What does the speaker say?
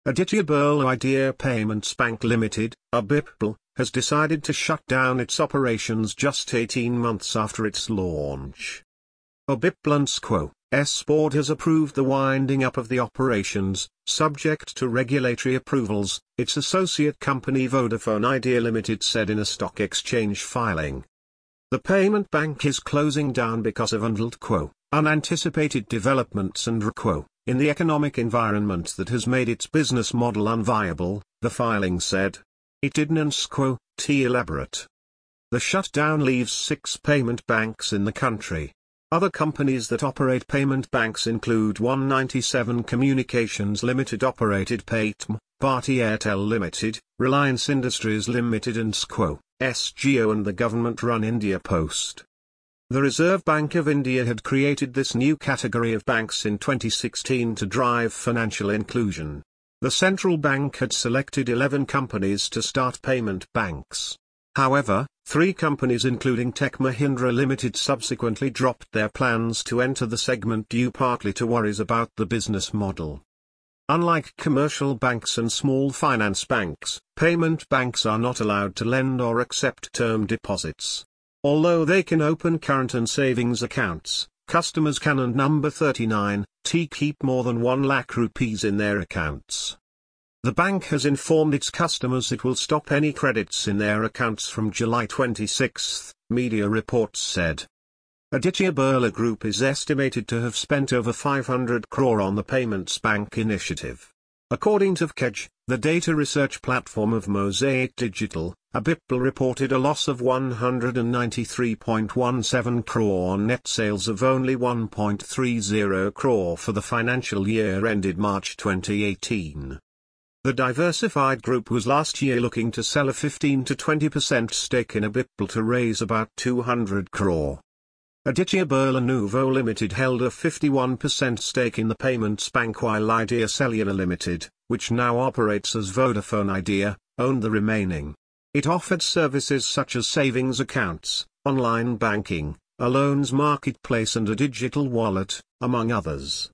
Aditya Birla Idea Payments Bank Limited, ABIPL, has decided to shut down its operations just 18 months after its launch. ABIPL and SQO.'s board has approved the winding up of the operations, subject to regulatory approvals, its associate company Vodafone Idea Limited said in a stock exchange filing. The payment bank is closing down because of unanticipated developments and in the economic environment that has made its business model unviable, the filing said. It didn't elaborate. The shutdown leaves 6 payment banks in the country. Other companies that operate payment banks include 197 Communications Limited operated Paytm, Bharti Airtel Limited, Reliance Industries Limited and SQO.'s Jio and the government-run India Post. The Reserve Bank of India had created this new category of banks in 2016 to drive financial inclusion. The central bank had selected 11 companies to start payment banks. However, 3 companies including Tech Mahindra Limited subsequently dropped their plans to enter the segment due partly to worries about the business model. Unlike commercial banks and small finance banks, payment banks are not allowed to lend or accept term deposits. Although they can open current and savings accounts, customers can and number 39, keep more than 1 lakh rupees in their accounts. The bank has informed its customers it will stop any credits in their accounts from July 26, media reports said. Aditya Birla Group is estimated to have spent over 500 crore on the Payments Bank initiative. According to VKEJ, the data research platform of Mosaic Digital, ABIPL reported a loss of 193.17 crore on net sales of only 1.30 crore for the financial year ended March 2018. The diversified group was last year looking to sell a 15 to 20% stake in ABIPL to raise about 200 crore. Aditya Birla Nuvo Limited held a 51% stake in the payments bank while Idea Cellular Limited, which now operates as Vodafone Idea, owned the remaining. It offered services such as savings accounts, online banking, a loans marketplace and a digital wallet, among others.